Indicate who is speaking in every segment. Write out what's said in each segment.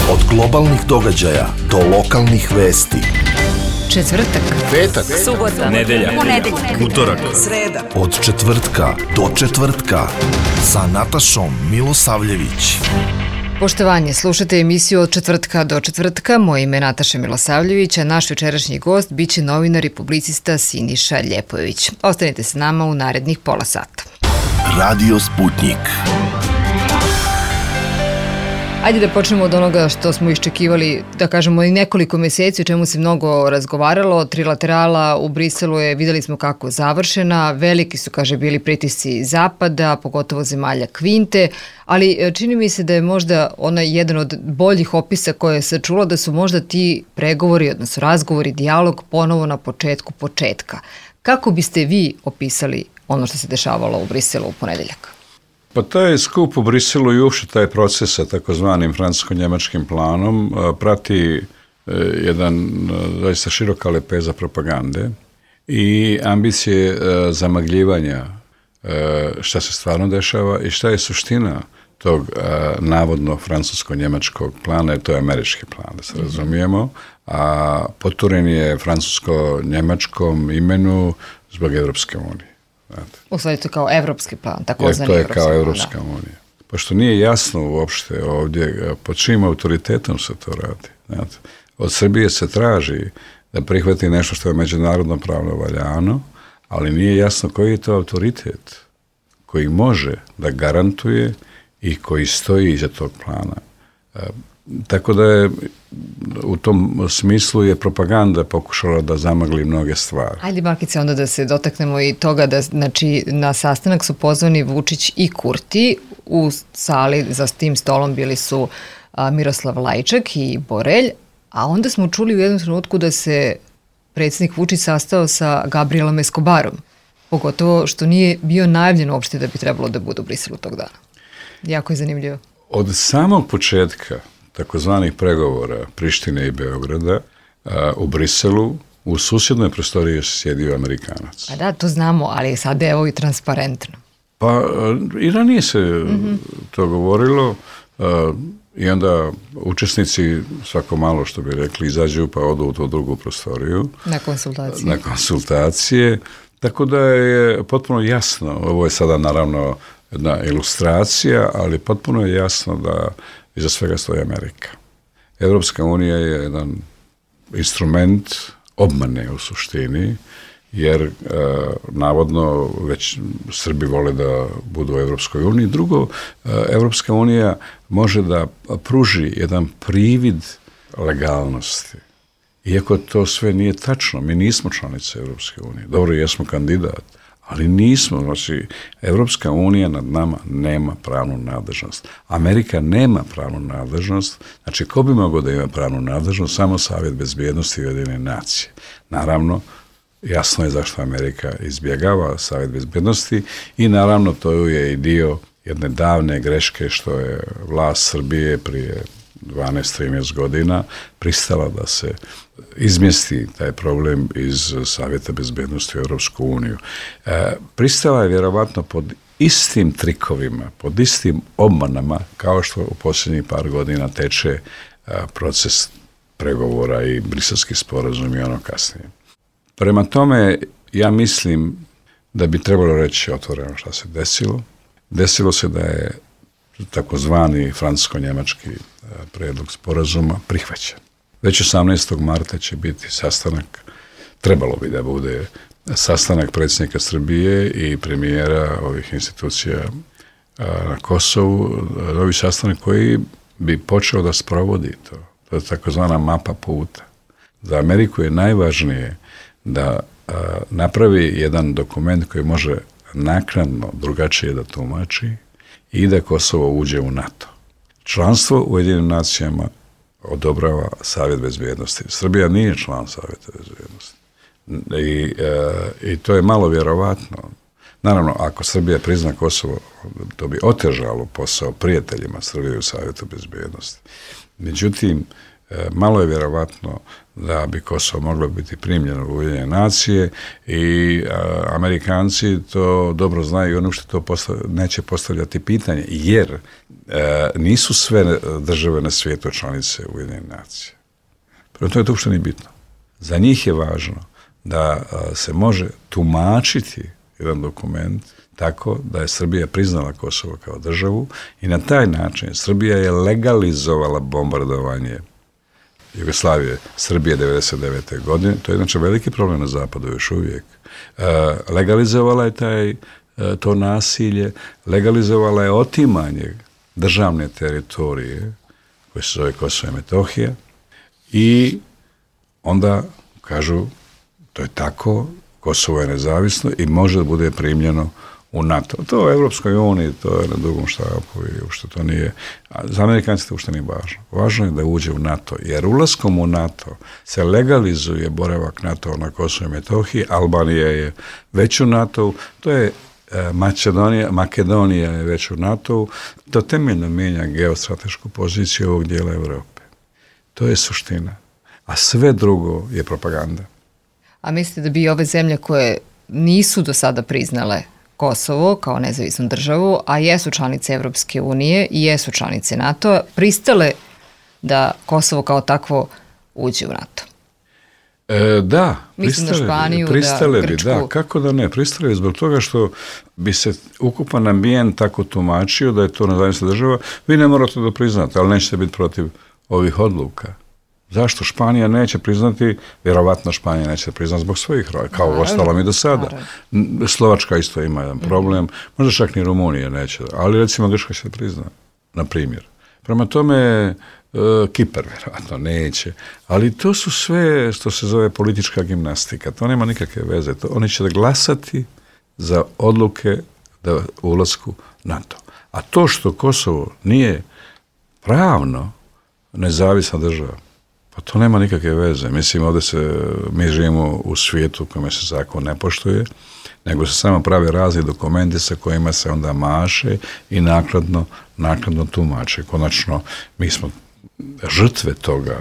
Speaker 1: Od globalnih događaja do lokalnih vesti.
Speaker 2: Četvrtak,
Speaker 1: Petak,
Speaker 3: subota,
Speaker 4: nedelja,
Speaker 3: ponedeljak,
Speaker 4: utorak,
Speaker 3: sreda.
Speaker 1: od četvrtka do četvrtka sa Natašom Milosavljević.
Speaker 2: poštovanje, slušate emisiju od četvrtka do četvrtka. Moje ime je Nataša Milosavljević, a naš večerašnji gost biće novinar i publicista Siniša Ljepojević. Ostanite s nama u narednih pola sata.
Speaker 1: Radio Sputnik.
Speaker 2: Ajde da počnemo od onoga što smo iščekivali, da kažemo, i nekoliko meseci, o čemu se mnogo razgovaralo. Trilaterala u Briselu je, videli smo kako završena, veliki su, kaže, bili pritisci Zapada, pogotovo zemalja Kvinte, ali čini mi se da je možda jedan od boljih opisa koje se čulo, da su možda ti pregovori, odnosno razgovori, dijalog ponovo na početku početka. Kako biste vi opisali ono što se dešavalo u Briselu u ponedeljak?
Speaker 4: Pa taj skup u Briselu i uopšte taj proces sa takozvanim francusko-njemačkim planom prati jedan zaista široka lepeza propagande i ambicije zamagljivanja šta se stvarno dešava i šta je suština tog navodno francusko-njemačkog plana, jer to je američki plan, da se razumijemo, a poturen je francusko-njemačkom imenu zbog Evropske unije.
Speaker 2: U stvari to kao evropski plan, takozvani
Speaker 4: to je
Speaker 2: evropski
Speaker 4: kao
Speaker 2: plan,
Speaker 4: Evropska unija. Pošto nije jasno uopšte ovdje pod čijim autoritetom se to radi. Znate. Od Srbije se traži da prihvati nešto što je međunarodno pravno valjano, ali nije jasno koji je to autoritet koji može da garantuje i koji stoji iza tog plana. Tako da je u tom smislu je propaganda pokušala da zamagli mnoge stvari.
Speaker 2: Ajde, Markice, onda da se dotaknemo i toga da, znači, na sastanak su pozvani Vučić i Kurti. U sali za tim stolom bili su Miroslav Lajčak i Borelj, a onda smo čuli u jednom trenutku da se predsjednik Vučić sastao sa Gabrielom Escobarom, pogotovo što nije bio najavljen uopšte da bi trebalo da bude u Briselu tog dana. Jako je zanimljivo.
Speaker 4: Od samog početka takozvanih pregovora Prištine i Beograda u Briselu, u susjednoj prostoriji se sjedio Amerikanac.
Speaker 2: Pa da, to znamo, ali sad je evo i transparentno.
Speaker 4: Pa i ranije se to govorilo i onda učesnici svako malo, što bi rekli, izađu pa odu u tu drugu prostoriju.
Speaker 2: Na konsultacije.
Speaker 4: Tako da je potpuno jasno, ovo je sada naravno jedna ilustracija, ali potpuno je jasno da iza svega stoji Amerika. Evropska unija je jedan instrument obmane u suštini, jer navodno već Srbi vole da budu u Evropskoj uniji. Drugo, Evropska unija može da pruži jedan privid legalnosti. Iako to sve nije tačno, mi nismo članice Evropske unije. Dobro, jesmo kandidat, ali nismo, znači, Evropska unija nad nama nema pravnu nadležnost. Amerika nema pravnu nadležnost, znači, ko bi mogao da ima pravnu nadležnost? Samo Savjet bezbjednosti i Ujedinjene nacije. Naravno, jasno je zašto Amerika izbjegava Savjet bezbjednosti i naravno to je i dio jedne davne greške što je vlast Srbije prije 12-13 godina pristala da se izmjesti taj problem iz Savjeta bezbjednosti u Europsku uniju. Pristala je vjerovatno pod istim trikovima, pod istim obmanama kao što u posljednjih par godina teče proces pregovora i briselski sporazum i ono kasnije. Prema tome, ja mislim da bi trebalo reći otvoreno šta se desilo. Desilo se da je takozvani francusko-njemački prijedlog sporazuma prihvaćen. Već 18. marta će biti sastanak, trebalo bi da bude sastanak predsjednika Srbije i premijera ovih institucija na Kosovu, novi sastanak koji bi počeo da sprovodi to. To je takozvana mapa puta. Za Ameriku je najvažnije da napravi jedan dokument koji može naknadno drugačije da tumači i da Kosovo uđe u NATO. Članstvo u Ujedinjenim nacijama odobrava Savjet bezbjednosti. Srbija nije član Savjeta bezbjednosti. I to je malo vjerovatno. Naravno, ako Srbija prizna Kosovo, to bi otežalo posao prijateljima Srbije u Savjetu bezbjednosti. Međutim, malo je vjerovatno da bi Kosovo moglo biti primljeno u Ujedinjene nacije i Amerikanci to dobro znaju i ono što to neće postavljati pitanje, jer nisu sve države na svijetu članice Ujedinjene nacije. Prvo to je to uopšte nije bitno. Za njih je važno da se može tumačiti jedan dokument tako da je Srbija priznala Kosovo kao državu i na taj način Srbija je legalizovala bombardovanje Jugoslavije, Srbije 1999. godine. To je inače veliki problem na zapadu još uvijek. Legalizovala je to nasilje, legalizovala je otimanje državne teritorije koje se zove Kosovo i Metohija i onda kažu to je tako, Kosovo je nezavisno i može da bude primljeno u NATO. To u Evropskoj uniji, to je na dugom štapu i uopšte to nije, za Amerikanci to uopšte nije važno. Važno je da uđe u NATO, jer ulaskom u NATO se legalizuje boravak NATO na Kosovo i Metohiji, Albanija je već u NATO, to je Makedonija je već u NATO, to temeljno mijenja geostratešku poziciju ovog dijela Evrope. To je suština. A sve drugo je propaganda.
Speaker 2: A mislite da bi ove zemlje koje nisu do sada priznale Kosovo kao nezavisnu državu, a jesu članice Evropske unije i jesu članice NATO-a, pristale da Kosovo kao takvo uđe u NATO?
Speaker 4: Da,
Speaker 2: mislim na Španiju,
Speaker 4: pristale
Speaker 2: da
Speaker 4: bi,
Speaker 2: Grčku.
Speaker 4: da, kako da ne, pristale bi zbog toga što bi se ukupan ambijent tako tumačio da je to nezavisna država, vi ne morate da priznate, ali nećete biti protiv ovih odluka. Zašto Španija neće priznati? Vjerovatno Španija neće priznati zbog svojih razloga, kao ostalo i do sada. Slovačka isto ima jedan problem, možda čak ni Rumunija neće, ali recimo Grčka će priznati, na primjer. Prema tome, Kipar vjerovatno neće, ali to su sve što se zove politička gimnastika, to nema nikakve veze. Oni će da glasati za odluke da ulasku NATO. A to što Kosovo nije pravno nezavisna država, pa to nema nikakve veze. Mislim, ovdje mi živimo u svijetu u kome se zakon ne poštuje, nego se samo prave razni dokumenti sa kojima se onda maše i naknadno tumače. Konačno, mi smo žrtve toga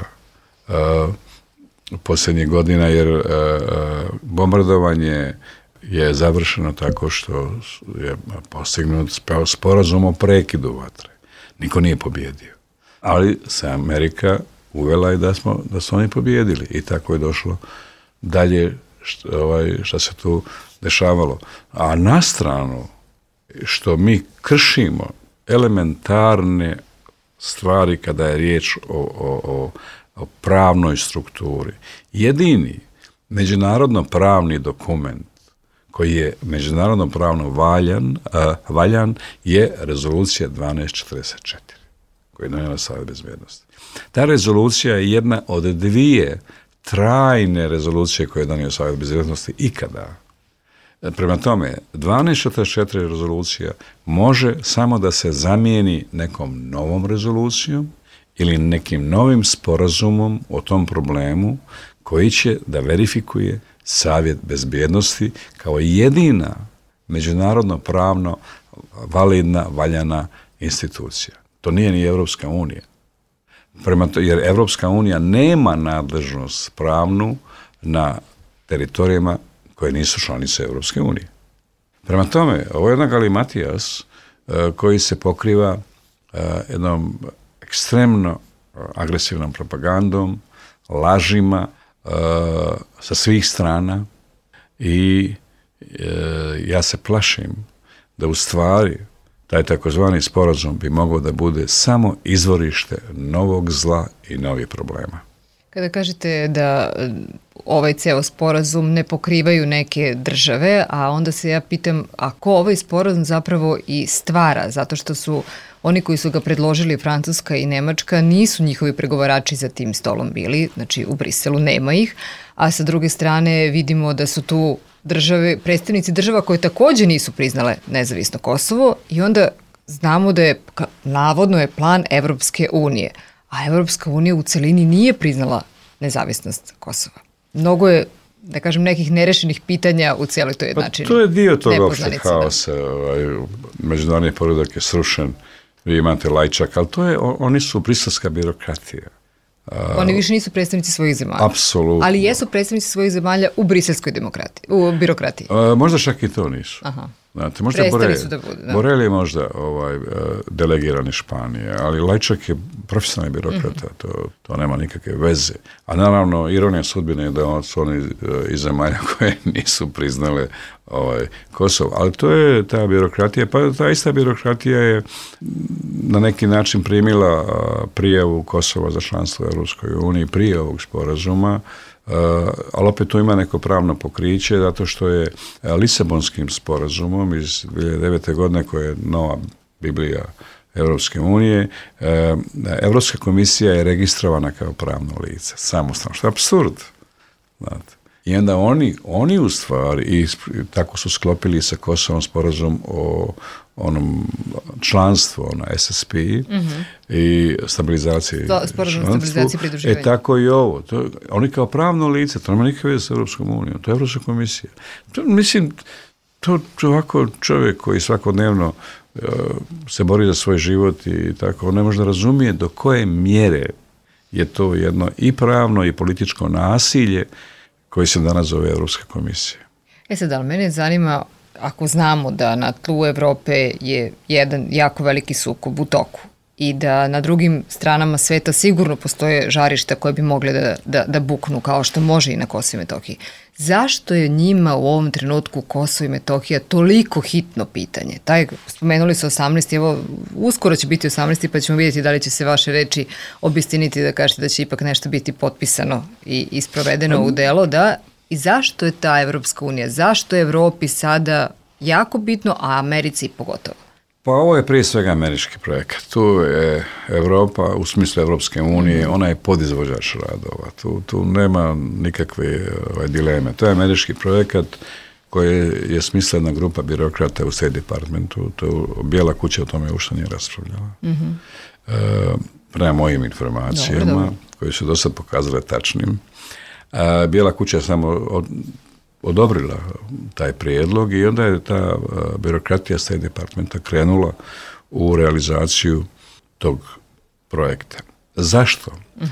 Speaker 4: posljednjih godina, jer bombardovanje je završeno tako što je postignut sporazum o prekidu vatre. Niko nije pobjedio. Ali se Amerika uvela je da su oni pobjedili i tako je došlo dalje što se tu dešavalo. A na stranu što mi kršimo elementarne stvari kada je riječ o pravnoj strukturi. Jedini međunarodno pravni dokument koji je međunarodno pravno valjan je rezolucija 1244 koju je donijela Savjet bezbjednosti. Ta rezolucija je jedna od dvije trajne rezolucije koje je donio Savjet bezbjednosti ikada. Prema tome, 1244 rezolucija može samo da se zamijeni nekom novom rezolucijom ili nekim novim sporazumom o tom problemu koji će da verifikuje Savjet bezbjednosti kao jedina međunarodno pravno validna, valjana institucija. To nije ni Evropska unija. Jer Evropska unija nema nadležnost pravnu na teritorijama koje nisu članice Evropske unije. Prema tome, ovo je jedan galimatijas koji se pokriva jednom ekstremno agresivnom propagandom, lažima sa svih strana i ja se plašim da u stvari taj takozvani sporazum bi mogao da bude samo izvorište novog zla i novih problema.
Speaker 2: Kada kažete da ovaj ceo sporazum ne pokrivaju neke države, a onda se ja pitam, a ko ovaj sporazum zapravo i stvara? Zato što su oni koji su ga predložili, Francuska i Nemačka, nisu njihovi pregovarači za tim stolom bili, znači u Briselu nema ih, a sa druge strane vidimo da su tu države, predstavnici država koje takođe nisu priznale nezavisno Kosovo i onda znamo da je, navodno je plan Evropske unije, a Evropska unija u celini nije priznala nezavisnost Kosova. Mnogo je, da kažem, nekih nerešenih pitanja u cijeloj toj jednačini.
Speaker 4: Pa to je dio toga opšte haosa. Međunarodni poredak je srušen, vi imate Lajčak, ali to je, oni su briselska birokratija.
Speaker 2: Oni više nisu predstavnici svojih zemalja.
Speaker 4: Apsolutno.
Speaker 2: Ali jesu predstavnici svojih zemalja u briselskoj birokratiji.
Speaker 4: Možda čak i to nisu.
Speaker 2: Aha.
Speaker 4: Znate, možda
Speaker 2: Prestali su da budu. Da.
Speaker 4: Borel je možda delegiran iz Španije, ali Lajčak je profesionalni birokrata, to nema nikakve veze. A naravno, ironija sudbine je da su oni iz zemalja koje nisu priznale Kosovo. Ali to je ta birokratija, pa ta ista birokratija je na neki način primila prijavu Kosova za članstvo u Europskoj uniji prije ovog sporazuma, ali opet tu ima neko pravno pokriće zato što je Lisabonskim sporazumom iz 2009. godine, koja je nova Biblija Europske unije, Europska komisija je registrovana kao pravno lice, samostalno, što je apsurd. Znate. I onda oni u stvari, i tako su sklopili sa Kosovom sporazum o onom članstvu na SSP i stabilizaciji.
Speaker 2: Sporazum o stabilizaciji i pridruživanju.
Speaker 4: Tako i ovo. Oni kao pravno lice, to nema nikakve veze s Europskom unijom, to je Europska komisija. Mislim, to ovako čovjek koji svakodnevno se bori za svoj život i tako, on ne može da razumije do koje mjere je to jedno i pravno i političko nasilje koji se danas zove Europska komisija.
Speaker 2: Sad, ali mene zanima, ako znamo da na tlu Evrope je jedan jako veliki sukob u toku i da na drugim stranama sveta sigurno postoje žarišta koje bi mogle da buknu, kao što može i na Kosovo i Metohiji. Zašto je njima u ovom trenutku Kosovo i Metohija toliko hitno pitanje? Spomenuli su 18. Evo, uskoro će biti 18. pa ćemo vidjeti da li će se vaše reči obistiniti, da kažete da će ipak nešto biti potpisano i isprovedeno u delo, da. I zašto je ta Evropska unija? Zašto je Evropi sada jako bitno, a Americi pogotovo?
Speaker 4: Pa ovo je prije svega američki projekat. Tu je Evropa, u smislu Evropske unije, ona je podizvođač radova. Tu nema nikakve dileme. To je američki projekat koji je smislena grupa birokrata u State Departmentu. Bijela kuća o tome uopšte nije raspravljala. Prema mojim informacijama, koje su do sad pokazale tačnim. Bijela kuća je samo odobrila taj prijedlog i onda je ta birokratija State Departmenta krenula u realizaciju tog projekta. Zašto?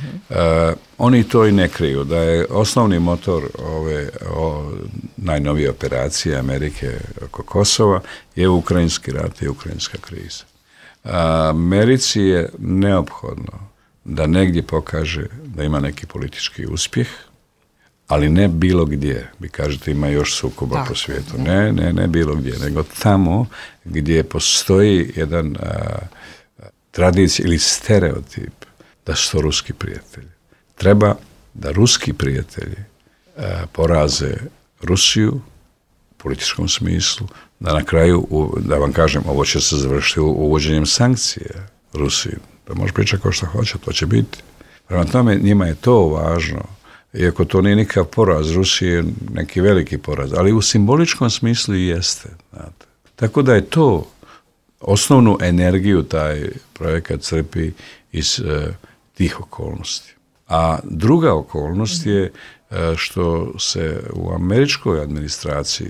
Speaker 4: Oni to i ne kriju, da je osnovni motor ove najnovije operacije Amerike oko Kosova je ukrajinski rat i ukrajinska kriza. Americi je neophodno da negdje pokaže da ima neki politički uspjeh, ali ne bilo gdje. Vi kažete ima još sukoba po svijetu. Ne bilo gdje, nego tamo gdje postoji jedan tradicija ili stereotip da su to ruski prijatelji. Treba da ruski prijatelji poraze Rusiju u političkom smislu, da na kraju, da vam kažem, ovo će se završiti uvođenjem sankcija Rusiji. Da može pričati kao što hoće, to će biti. Prema tome, njima je to važno. Iako to nije nikakav poraz Rusije, neki veliki poraz, ali u simboličkom smislu i jeste. Znate. Tako da je to osnovnu energiju taj projekat crpi iz tih okolnosti. A druga okolnost je što se u američkoj administraciji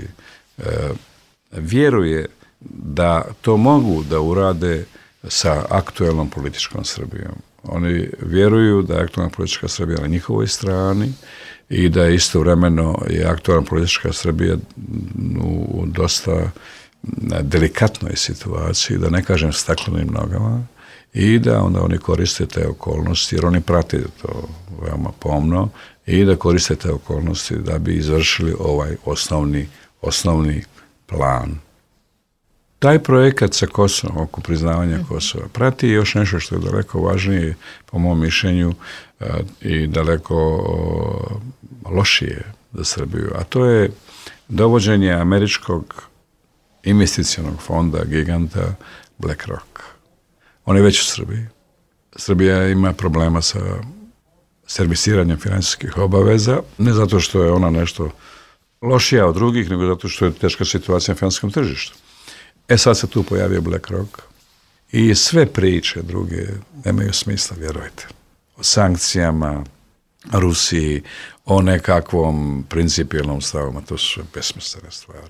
Speaker 4: vjeruje da to mogu da urade sa aktuelnom političkom Srbijom. Oni vjeruju da je aktualna politička Srbija na njihovoj strani i da je istovremeno je aktualna politička Srbija u dosta delikatnoj situaciji, da ne kažem staklenim nogama, i da onda oni koriste te okolnosti, jer oni prate to veoma pomno, i da koriste te okolnosti da bi izvršili ovaj osnovni plan. Taj projekat sa Kosovom, oko priznavanja Kosova, prati još nešto što je daleko važnije, po mom mišljenju, i daleko lošije za Srbiju, a to je dovođenje američkog investicionog fonda, giganta BlackRock. On je već u Srbiji. Srbija ima problema sa servisiranjem financijskih obaveza, ne zato što je ona nešto lošija od drugih, nego zato što je teška situacija na financijskom tržištu. Sad se tu pojavio BlackRock i sve priče druge nemaju smisla, vjerujte. O sankcijama, Rusiji, o nekakvom principijelnom stavu, to su besmislene stvari.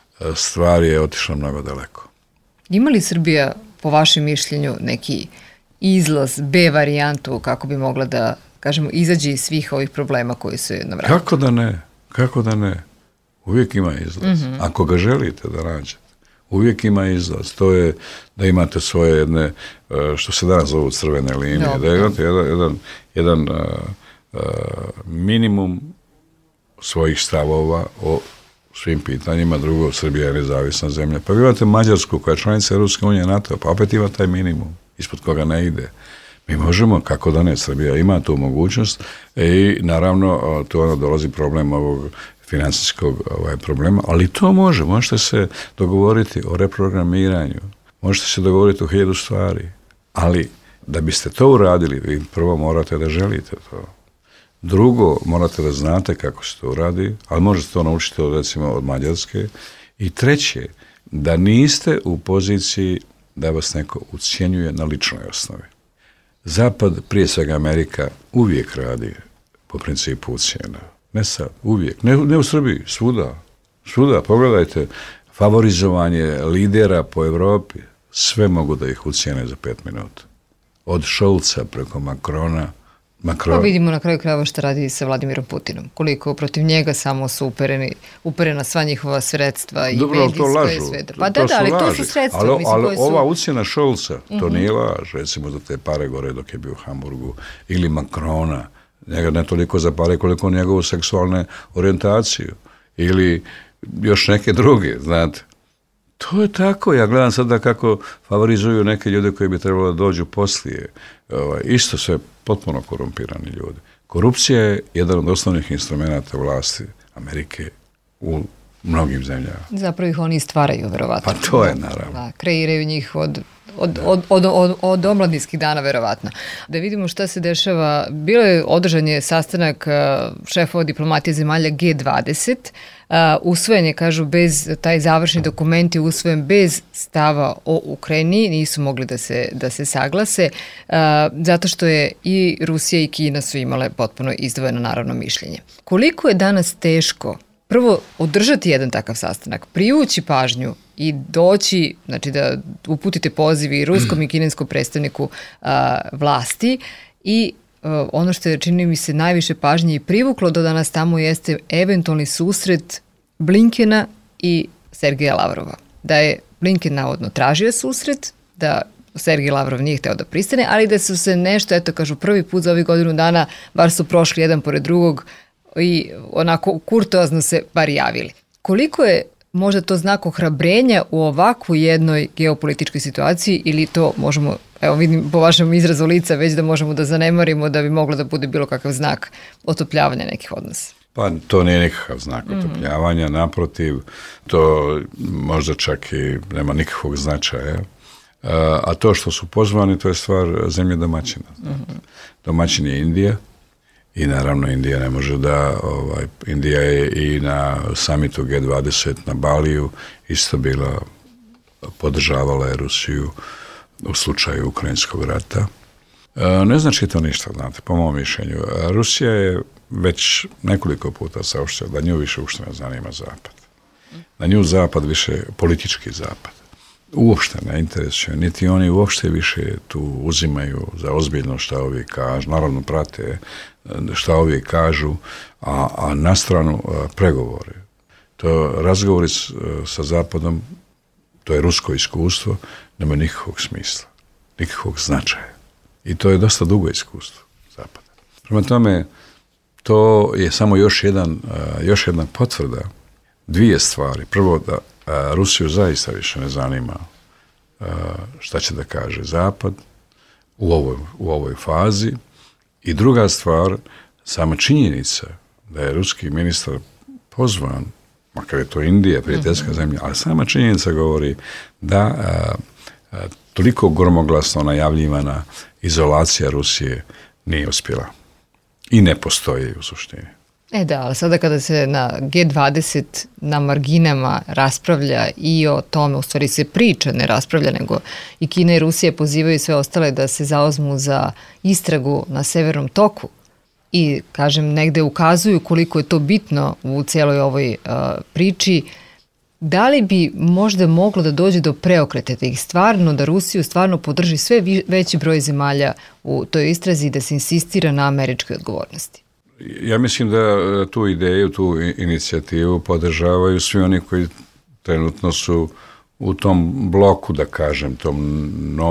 Speaker 4: Stvar je otišla mnogo daleko.
Speaker 2: Ima li Srbija, po vašem mišljenju, neki izlaz, B varijantu, kako bi mogla da, kažemo, izađe iz svih ovih problema koji su na vratu?
Speaker 4: Kako da ne? Uvijek ima izlaz. Ako ga želite da nađete, uvijek ima izlaz. To je da imate svoje jedne, što se danas zovu crvene linije, da imate jedan minimum svojih stavova o svim pitanjima. Drugo, Srbija je nezavisna zemlja. Pa vi imate Mađarsku koja je članica Europske unije, NATO, pa opet ima taj minimum ispod koga ne ide. Mi možemo, kako da ne, Srbija ima tu mogućnost i naravno tu ono dolazi problem ovog financijskog problema, ali to možete se dogovoriti o reprogramiranju, možete se dogovoriti o 1000 stvari, ali da biste to uradili, vi prvo morate da želite to. Drugo, morate da znate kako se to uradi, ali možete to naučiti recimo od Mađarske. I treće, da niste u poziciji da vas neko ucjenjuje na ličnoj osnovi. Zapad, prije svega Amerika, uvijek radi po principu ucjena. Ne sad, uvijek. Ne u Srbiji, svuda. Pogledajte, favorizovanje lidera po Evropi, sve mogu da ih ucijene za 5 minuta. Od Scholza preko Macrona.
Speaker 2: Pa vidimo na kraju krajeva što radi sa Vladimirom Putinom. Koliko protiv njega samo su uperena sva njihova sredstva i medijska i sve. Pa da, ali to su sredstva.
Speaker 4: Ali ova ucjena Scholza, to nije laž. Recimo za te pare gore dok je bio u Hamburgu. Ili Macrona. Njega ne toliko za pare koliko njegovu seksualnu orijentaciju. Ili još neke druge, znate. To je tako. Ja gledam sada kako favorizuju neke ljude koji bi trebalo da dođu poslije. Isto sve potpuno korumpirani ljudi. Korupcija je jedan od osnovnih instrumenta vlasti Amerike u mnogim zemljama.
Speaker 2: Zapravo ih oni stvaraju, verovatno.
Speaker 4: Pa to je naravno.
Speaker 2: Da, kreiraju njih od omladinskih dana, verovatno. Da vidimo šta se dešava. Bilo je održan je sastanak šefova diplomatije zemalja G20. Usvojen je, kažu, taj završni dokument je usvojen bez stava o Ukrajini, nisu mogli da se saglase, zato što je i Rusija i Kina su imale potpuno izdvojeno naravno mišljenje. Koliko je danas teško prvo održati jedan takav sastanak, privući pažnju i doći, znači da uputite pozivi ruskom i kineskom predstavniku vlasti i ono što je, čini mi se, najviše pažnje i privuklo do danas tamo jeste eventualni susret Blinkena i Sergeja Lavrova. Da je Blinken navodno tražio susret, da Sergej Lavrov nije hteo da pristane, ali da su se nešto, eto kažu, prvi put za ovih godinu dana, bar su prošli jedan pored drugog i onako kurtoazno se bar javili. Koliko je možda to znak ohrabrenja u ovakvu jednoj geopolitičkoj situaciji ili to možemo, evo vidim po vašem izrazu lica već da možemo da zanemarimo da bi moglo da bude bilo kakav znak otopljavanja nekih odnosa?
Speaker 4: Pa to nije nikakav znak otopljavanja, naprotiv, to možda čak i nema nikakvog značaja. A to što su pozvani, to je stvar zemlje domaćina. Domaćin je Indija i naravno Indija ne može da, Indija je i na samitu G20 na Baliju isto bila, podržavala je Rusiju u slučaju Ukrajinskog rata. Ne znači to ništa, znate, po mom mišljenju. Rusija je već nekoliko puta saopštila da nju više uopšte ne zanima Zapad. Da nju Zapad više, politički Zapad, uopšte ne interesuje, niti oni uopšte više tu uzimaju za ozbiljno šta ovi kažu, naravno prate šta ovi kažu, a na stranu pregovore. To razgovori sa Zapadom, to je rusko iskustvo, nema nikakvog smisla, nikakvog značaja. I to je dosta dugo iskustvo Zapada. Prema tome, to je samo još jedna potvrda dvije stvari. Prvo, da Rusiju zaista više ne zanima šta će da kaže Zapad u ovoj fazi. I druga stvar, sama činjenica da je ruski ministar pozvan, makar je to Indija, prijateljska zemlja, ali sama činjenica govori da toliko gromoglasno najavljivana izolacija Rusije nije uspjela. I ne postoji u suštini.
Speaker 2: Da, ali sada kada se na G20 na marginama raspravlja i o tome, u stvari se priča, ne raspravlja, nego i Kina i Rusija pozivaju sve ostale da se zauzmu za istragu na Severnom toku i, kažem, negde ukazuju koliko je to bitno u cijeloj ovoj priči. Da li bi možda moglo da dođe do preokreta da Rusiju stvarno podrži sve veći broj zemalja u toj istrazi i da se insistira na američkoj odgovornosti?
Speaker 4: Ja mislim da tu ideju, tu inicijativu podržavaju svi oni koji trenutno su u tom bloku, da kažem, tom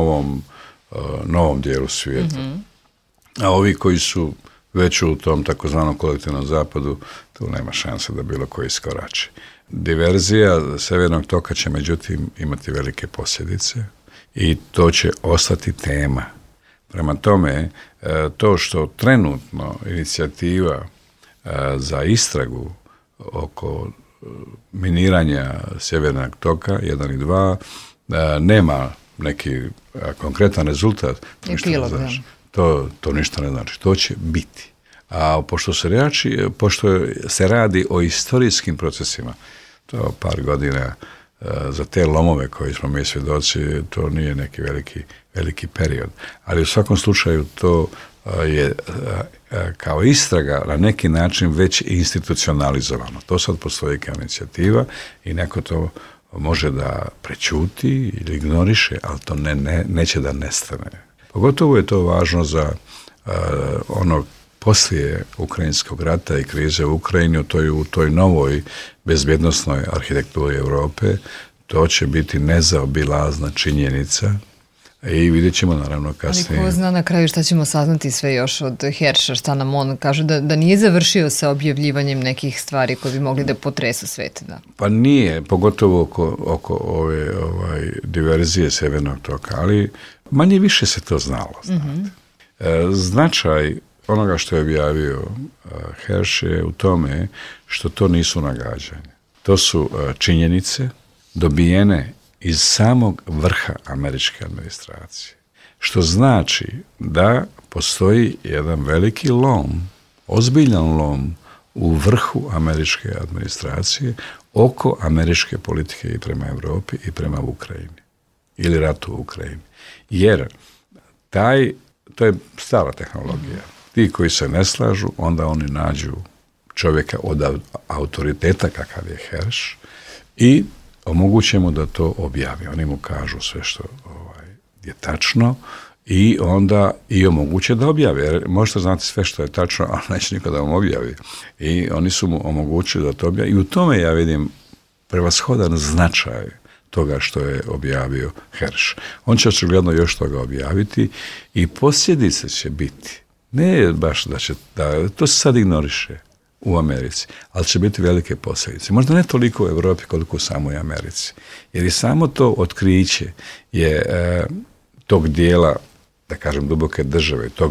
Speaker 4: novom dijelu svijeta. A ovi koji su već u tom takozvanom kolektivnom zapadu, tu nema šanse da bilo koji iskorači. Diverzija Sjevernog toka će međutim imati velike posljedice i to će ostati tema. Prema tome, to što trenutno inicijativa za istragu oko miniranja Sjevernog toka 1 i 2 nema neki konkretan rezultat, to ništa ne znači. To će biti. A pošto se radi o historijskim procesima, to par godina za te lomove koji smo mi svjedoci, to nije neki veliki period. Ali u svakom slučaju to je kao istraga na neki način već institucionalizovano. To sad postoji kao inicijativa i neko to može da prećuti ili ignoriše, ali to neće da nestane. Pogotovo je to važno za ono poslije Ukrajinskog rata i krize u Ukrajini, u toj novoj bezbjednosnoj arhitekturi Europe, to će biti nezaobilazna činjenica i vidjet ćemo naravno kasnije.
Speaker 2: Ali ko zna na kraju šta ćemo saznati sve još od Herscha, šta nam on kaže, da nije završio sa objavljivanjem nekih stvari koje bi mogli da potresu svet. Da.
Speaker 4: Pa nije, pogotovo oko ove diverzije Sjevernog toka, ali manje više se to znalo. Značaj onoga što je objavio Hersh je u tome što to nisu nagađanja. To su činjenice dobijene iz samog vrha američke administracije. Što znači da postoji jedan veliki lom, ozbiljan lom u vrhu američke administracije oko američke politike i prema Europi i prema Ukrajini. Ili ratu u Ukrajini. Jer to je stara tehnologija. Ti koji se ne slažu, onda oni nađu čovjeka od autoriteta kakav je Hersh i omogućemo da to objavi. Oni mu kažu sve što je tačno i onda i omoguće da objavi. Jer možete znati sve što je tačno, ali neće niko da vam objavi. I oni su mu omogućili da to objavi. I u tome ja vidim prevashodan značaj toga što je objavio Hersh. On će očigledno još toga objaviti i posljedice će biti. Ne baš da to se sad ignoriše u Americi, ali će biti velike posljedice. Možda ne toliko u Europi koliko u samoj Americi. Jer je samo to otkriće je tog dijela, da kažem, duboke države, tog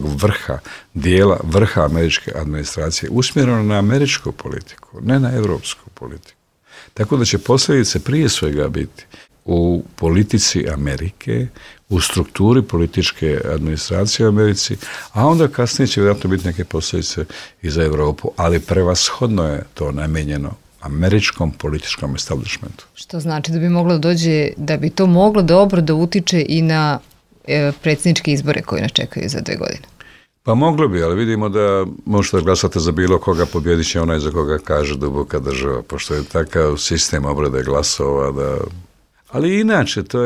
Speaker 4: vrha američke administracije usmjereno na američku politiku, ne na europsku politiku. Tako da će posljedice prije svega biti u politici Amerike, u strukturi političke administracije u Americi, a onda kasnije će vjerojatno biti neke posljedice i za Europu, ali prevashodno je to namijenjeno američkom političkom establishmentu.
Speaker 2: Što znači da bi to moglo dobro da utiče i na predsjedničke izbore koji nas čekaju za 2 godine?
Speaker 4: Pa moglo bi, ali vidimo da možete glasati za bilo koga, pobjedit će onaj za koga kaže duboka država, pošto je takav sistem obrade glasova da... Ali inače, to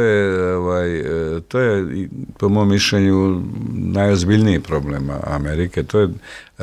Speaker 4: je po mom mišljenju najozbiljniji problem Amerike, to je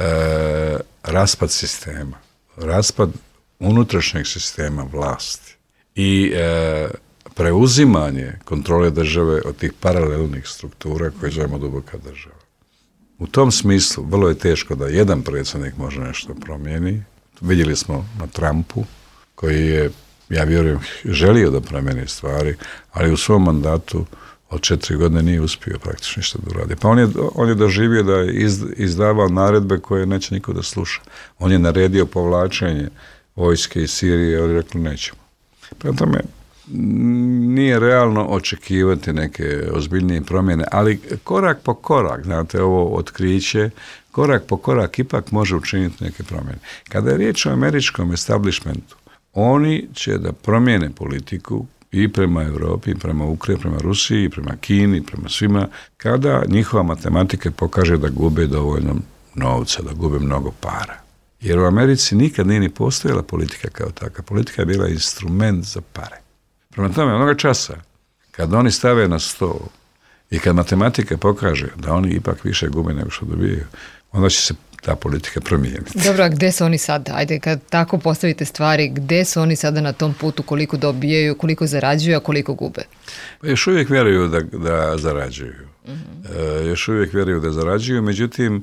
Speaker 4: raspad sistema, raspad unutrašnjeg sistema vlasti i preuzimanje kontrole države od tih paralelnih struktura koje zovemo duboka država. U tom smislu vrlo je teško da jedan predsjednik može nešto promijeni. Vidjeli smo na Trumpu koji je, ja vjerujem, želio da promijeni stvari, ali u svom mandatu od 4 godine nije uspio praktično ništa da uradi. Pa on je doživio da je izdavao naredbe koje neće niko da sluša. On je naredio povlačenje vojske iz Sirije, ali rekli nećemo. Prema tome, nije realno očekivati neke ozbiljnije promjene, ali korak po korak, znate, ovo otkriće, korak po korak ipak može učiniti neke promjene. Kada je riječ o američkom establishmentu, oni će da promijene politiku i prema Europi, i prema Ukrajini, prema Rusiji, i prema Kini, i prema svima, kada njihova matematika pokaže da gube dovoljno novca, da gube mnogo para. Jer u Americi nikad nije ni postojala politika kao takva. Politika je bila instrument za pare. Prema tome, onoga časa, kad oni stave na stol i kad matematika pokaže da oni ipak više gube nego što dobijaju, onda će se ta politika promijeniti.
Speaker 2: Dobro, a gde su oni sada? Ajde, kad tako postavite stvari, gde su oni sada na tom putu, koliko dobijaju, koliko zarađuju, a koliko gube?
Speaker 4: Pa još uvijek vjeruju da zarađuju. Još uvijek vjeruju da zarađuju, međutim,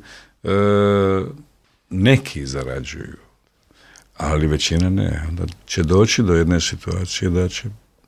Speaker 4: neki zarađuju, ali većina ne. Onda će doći do jedne situacije da će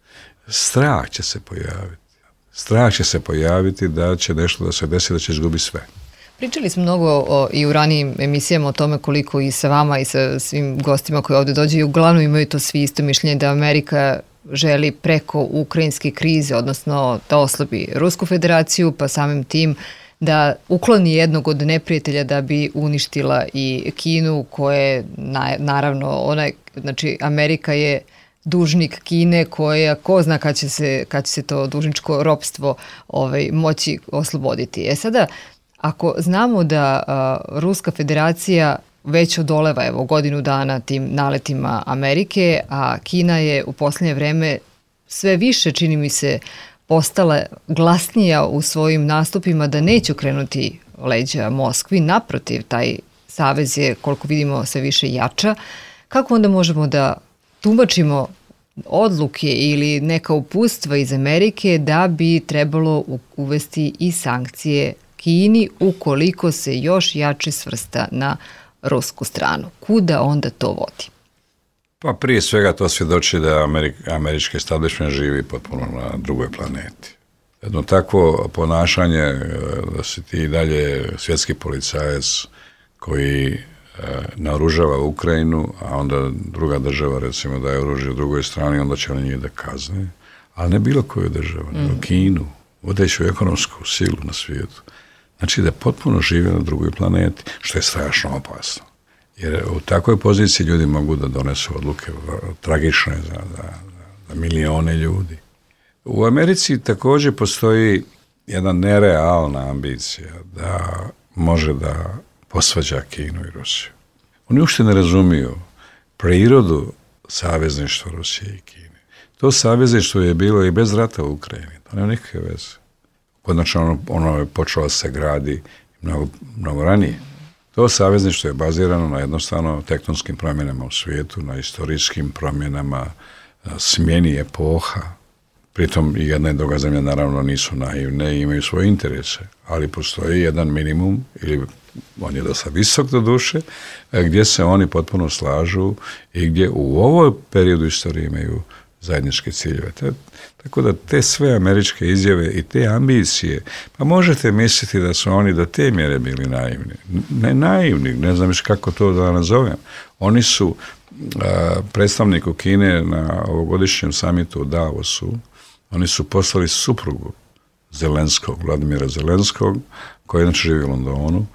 Speaker 4: strah će se pojaviti. Strah će se pojaviti da će nešto da se desi, da će izgubiti sve.
Speaker 2: Pričali smo mnogo i u ranijim emisijama o tome koliko i sa vama i sa svim gostima koji ovdje dođe i uglavnom imaju to svi isto mišljenje da Amerika želi preko ukrajinske krize, odnosno da oslabi Rusku federaciju, pa samim tim da ukloni jednog od neprijatelja da bi uništila i Kinu, koje naravno, znači Amerika je dužnik Kine koja ko zna kad će se to dužničko ropstvo moći osloboditi. Sada, ako znamo da Ruska federacija već odoleva godinu dana tim naletima Amerike, a Kina je u posljednje vreme sve više, čini mi se, postala glasnija u svojim nastupima da neće okrenuti leđa Moskvi, naprotiv, taj savez je, koliko vidimo, sve više jača. Kako onda možemo da tumačimo odluke ili neka uputstva iz Amerike da bi trebalo uvesti i sankcije Kini ukoliko se još jače svrsta na rusku stranu? Kuda onda to vodi?
Speaker 4: Pa prije svega to svjedoči da američki establishment živi potpuno na drugoj planeti. Jedno takvo ponašanje da si ti dalje svjetski policajac koji naoružava Ukrajinu, a onda druga država recimo daje oružje u drugoj strani, onda će oni njih da kazne. Ali ne bilo koju državu, nego Kinu, vodeću ekonomsku silu na svijetu. Znači da potpuno žive na drugoj planeti, što je strašno opasno. Jer u takvoj poziciji ljudi mogu da donesu odluke tragične za milione ljudi. U Americi također postoji jedna nerealna ambicija da može da posvađa Kinu i Rusiju. Oni uopšte ne razumiju prirodu savezništva Rusije i Kine. To savezništvo je bilo i bez rata u Ukrajini. To nema nikakve veze. Konačno ono je počelo se gradi mnogo ranije. To savezništvo je bazirano na jednostavno tektonskim promjenama u svijetu, na istorijskim promjenama, smjeni epoha. Pritom i jedna i druga zemlja naravno nisu naivne i imaju svoje interese, ali postoji jedan minimum, ili on je dosta visok do duše, gdje se oni potpuno slažu i gdje u ovoj periodu istorije imaju zajedničke ciljeve. Tako da te sve američke izjave i te ambicije, pa možete misliti da su oni do te mjere bili naivni. Ne naivni, ne znam kako to da nazovem. Oni su predstavniku Kine na ovogodišnjem samitu u Davosu, oni su poslali suprugu Zelenskog, Vladimira Zelenskog, koji inače živi u Londonu,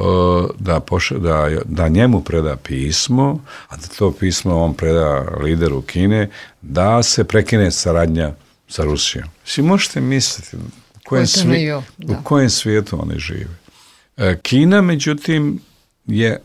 Speaker 4: da njemu preda pismo, a da to pismo on preda lideru Kine, da se prekine saradnja sa Rusijom. Svi možete misliti u kojem svijetu oni žive. Kina, međutim, je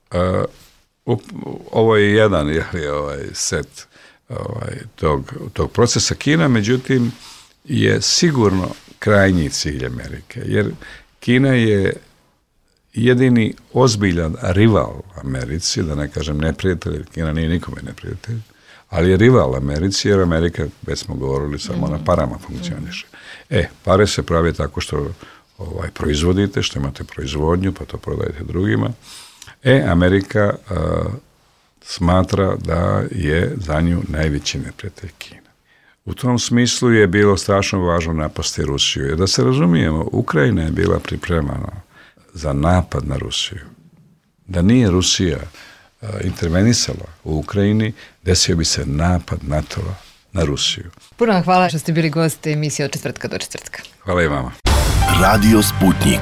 Speaker 4: ovo je jedan set tog procesa. Kina, međutim, je sigurno krajnji cilj Amerike, jer Kina je jedini ozbiljan rival Americi, da ne kažem neprijatelj, jer Kina nije nikome neprijatelj, ali je rival Americi, jer Amerika, već smo govorili, samo na parama funkcioniše. Pare se prave tako što proizvodite, što imate proizvodnju, pa to prodajete drugima. Amerika smatra da je za nju najveći neprijatelj Kina. U tom smislu je bilo strašno važno napasti Rusiju. Jer da se razumijemo, Ukrajina je bila pripremana za napad na Rusiju. Da nije Rusija intervenisala u Ukrajini, desio bi se napad NATO-a na Rusiju.
Speaker 2: Puno vam hvala što ste bili gost emisije Od četvrtka do četvrtka.
Speaker 4: Hvala i vama.
Speaker 1: Radio Sputnik.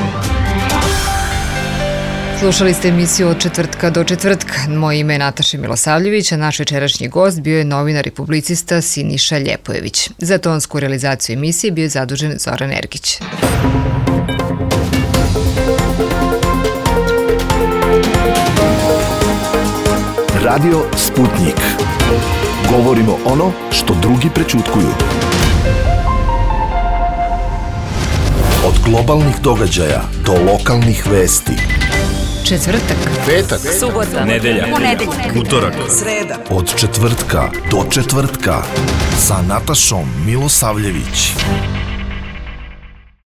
Speaker 2: Slušali ste emisiju Od četvrtka do četvrtka. Moje ime je Nataša Milosavljević, a naš večerašnji gost bio je novinar i publicista Siniša Ljepojević. Za tonsku realizaciju emisije bio je zadužen Zoran Ergić.
Speaker 1: Radio Sputnik. Govorimo ono što drugi prećutkuju. Od globalnih događaja do lokalnih vesti.
Speaker 2: Četvrtak,
Speaker 1: Petak,
Speaker 3: subota,
Speaker 5: nedelja,
Speaker 1: utorak,
Speaker 3: sreda.
Speaker 1: od četvrtka do četvrtka sa Natašom Milosavljević.